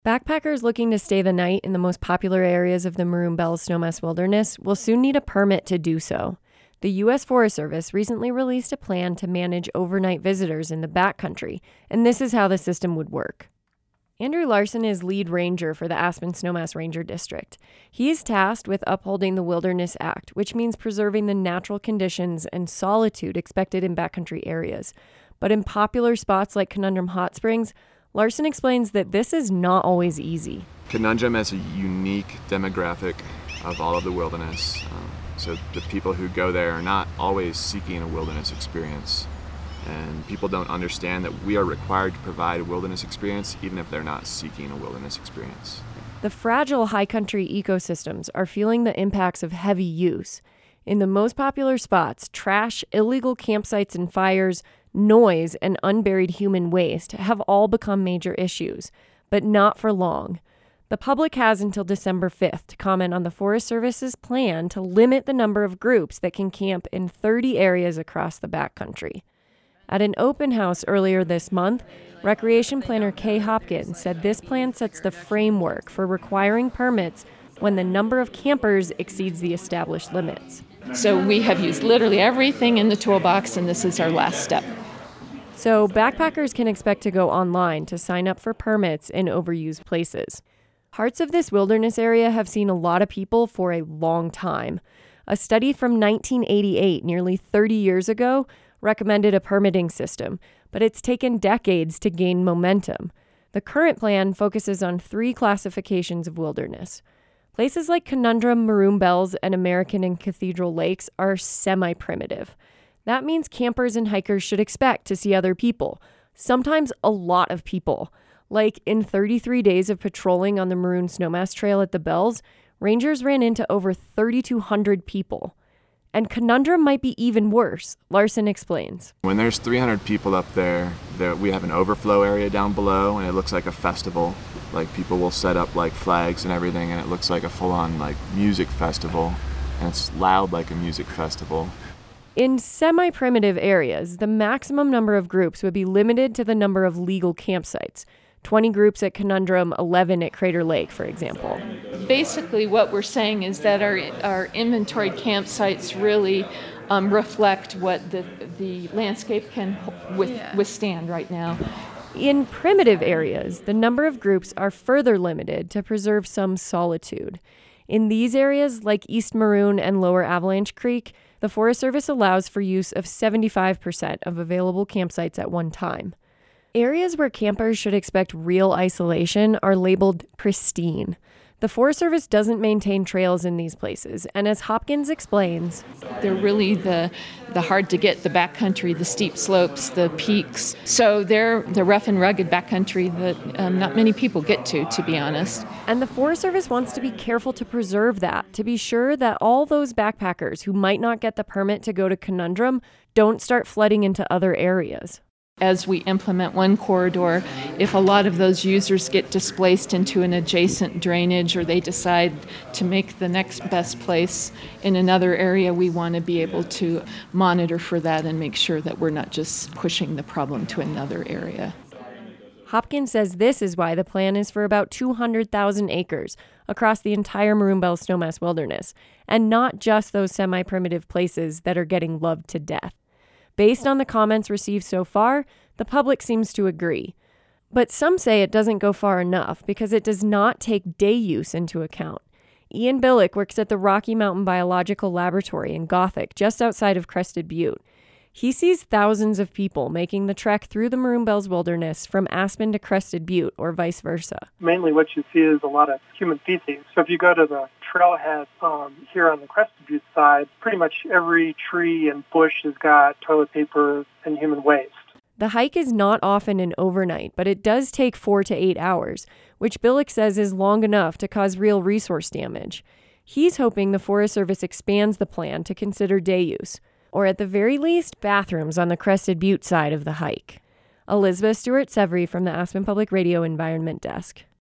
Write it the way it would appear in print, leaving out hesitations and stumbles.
Backpackers looking to stay the night in the most popular areas of the Maroon Bells Snowmass Wilderness will soon need a permit to do so. The U.S. Forest Service recently released a plan to manage overnight visitors in the backcountry, and this is how the system would work. Andrew Larson is lead ranger for the Aspen Snowmass Ranger District. He is tasked with upholding the Wilderness Act, which means preserving the natural conditions and solitude expected in backcountry areas. But in popular spots like Conundrum Hot Springs, Larson explains that this is not always easy. Conundrum has a unique demographic of all of the wilderness. So the people who go there are not always seeking a wilderness experience. And people don't understand that we are required to provide a wilderness experience even if they're not seeking a wilderness experience. The fragile high country ecosystems are feeling the impacts of heavy use. In the most popular spots, trash, illegal campsites and fires, noise, and unburied human waste have all become major issues, but not for long. The public has until December 5th to comment on the Forest Service's plan to limit the number of groups that can camp in 30 areas across the backcountry. At an open house earlier this month, Recreation Planner Kay Hopkins said this plan sets the framework for requiring permits when the number of campers exceeds the established limits. So we have used literally everything in the toolbox, and this is our last step. So backpackers can expect to go online to sign up for permits in overused places. Parts of this wilderness area have seen a lot of people for a long time. A study from 1988, nearly 30 years ago, recommended a permitting system, but it's taken decades to gain momentum. The current plan focuses on 3 classifications of wilderness. Places like Conundrum, Maroon Bells, and American and Cathedral Lakes are semi-primitive. That means campers and hikers should expect to see other people, sometimes a lot of people. Like in 33 days of patrolling on the Maroon Snowmass Trail at the Bells, rangers ran into over 3,200 people. And Conundrum might be even worse, Larson explains. When there's 300 people up there, we have an overflow area down below, and it looks like a festival. Like people will set up like flags and everything, and it looks like a full-on like music festival, and it's loud like a music festival. In semi-primitive areas, the maximum number of groups would be limited to the number of legal campsites. 20 groups at Conundrum, 11 at Crater Lake, for example. Basically, what we're saying is that our inventoried campsites really reflect what the landscape can withstand right now. In primitive areas, the number of groups are further limited to preserve some solitude. In these areas, like East Maroon and Lower Avalanche Creek, the Forest Service allows for use of 75% of available campsites at one time. Areas where campers should expect real isolation are labeled pristine. The Forest Service doesn't maintain trails in these places, and as Hopkins explains, they're really the hard to get, the backcountry, the steep slopes, the peaks. So they're the rough and rugged backcountry that not many people get to be honest. And the Forest Service wants to be careful to preserve that, to be sure that all those backpackers who might not get the permit to go to Conundrum don't start flooding into other areas. As we implement one corridor, if a lot of those users get displaced into an adjacent drainage or they decide to make the next best place in another area, we want to be able to monitor for that and make sure that we're not just pushing the problem to another area. Hopkins says this is why the plan is for about 200,000 acres across the entire Maroon Bells Snowmass Wilderness, and not just those semi-primitive places that are getting loved to death. Based on the comments received so far, the public seems to agree. But some say it doesn't go far enough because it does not take day use into account. Ian Billick works at the Rocky Mountain Biological Laboratory in Gothic, just outside of Crested Butte. He sees thousands of people making the trek through the Maroon Bells Wilderness from Aspen to Crested Butte or vice versa. Mainly what you see is a lot of human feces. So if you go to the trailhead here on the Crested Butte side, pretty much every tree and bush has got toilet paper and human waste. The hike is not often an overnight, but it does take 4 to 8 hours, which Billick says is long enough to cause real resource damage. He's hoping the Forest Service expands the plan to consider day use, or at the very least, bathrooms on the Crested Butte side of the hike. Elizabeth Stewart-Severy from the Aspen Public Radio Environment Desk.